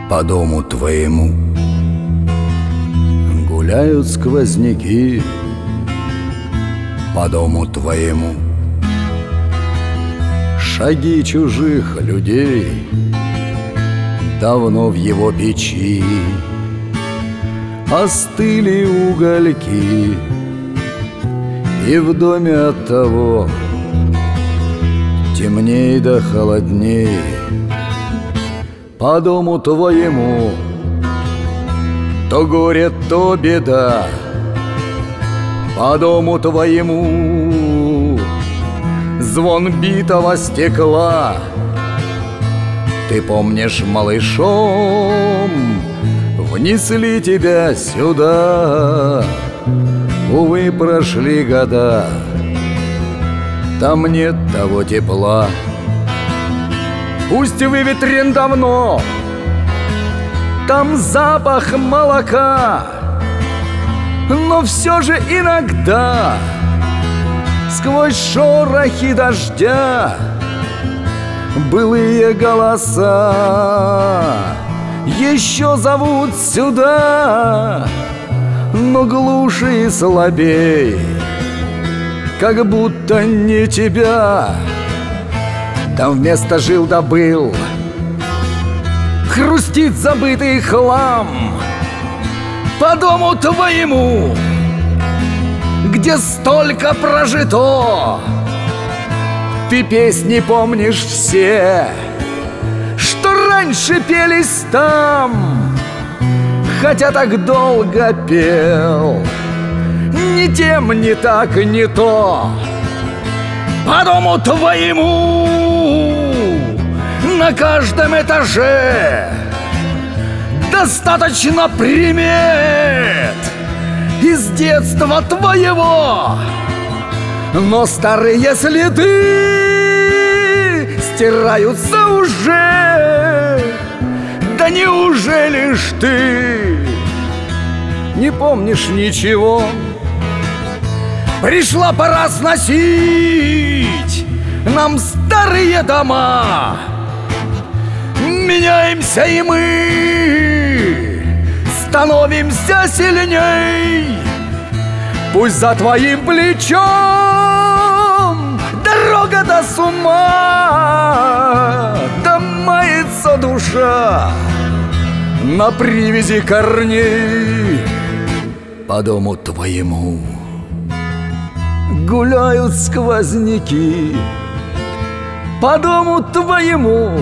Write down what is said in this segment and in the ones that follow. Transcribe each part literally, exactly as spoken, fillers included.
По дому твоему гуляют сквозняки, по дому твоему шаги чужих людей давно в его печи остыли угольки, и в доме оттого темней да холодней. По дому твоему то горе, то беда, по дому твоему звон битого стекла. Ты помнишь, малышом внесли тебя сюда, увы, прошли года, там нет того тепла. Пусть выветрен давно, там запах молока, но все же иногда сквозь шорохи дождя былые голоса еще зовут сюда, но глуше и слабей, как будто не тебя. Там вместо жил да был хрустит забытый хлам. По дому твоему, где столько прожито, ты песни помнишь все, что раньше пелись там, хотя так долго пел ни тем, ни так, ни то. По дому твоему на каждом этаже достаточно примет из детства твоего, но старые следы стираются уже. Да неужели ж ты не помнишь ничего? Пришла пора сносить нам старые дома, меняемся и мы становимся сильней. Пусть за твоим плечом дорога до с ума, да мается душа на привязи корней. По дому твоему гуляют сквозняки, по дому твоему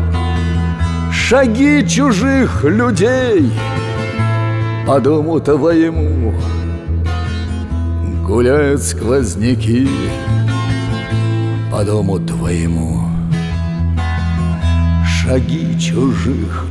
шаги чужих людей, по дому твоему гуляют сквозняки, по дому твоему шаги чужих